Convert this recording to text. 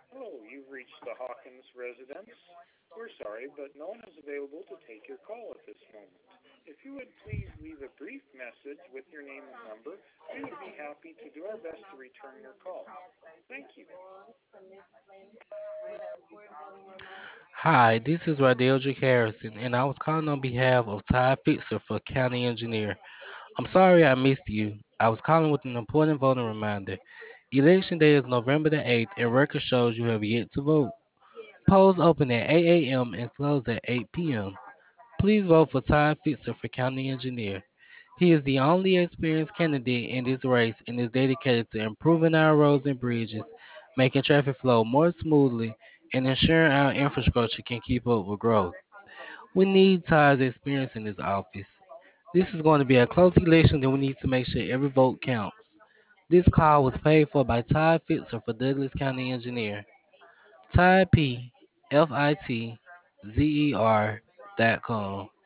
Hello, you've reached the Hawkins residence. We're sorry, but no one is available to take your call at this moment. If you would please leave a brief message with your name and number, we would be happy to do our best to return your call. Thank you. Hi, this is Radeldrick Harrison, and I was calling on behalf of Ty Fixer for County Engineer. I'm sorry I missed you. I was calling with an important voting reminder. Election day is November the 8th, and record shows you have yet to vote. Polls open at 8 a.m. and close at 8 p.m. Please vote for Ty Fixer for County Engineer. He is the only experienced candidate in this race and is dedicated to improving our roads and bridges, making traffic flow more smoothly, and ensuring our infrastructure can keep up with growth. We need Ty's experience in this office. This is going to be a close election and we need to make sure every vote counts. This call was paid for by Ty Fitzer for Douglas County Engineer. Ty P. F-I-T-Z-E-R.com.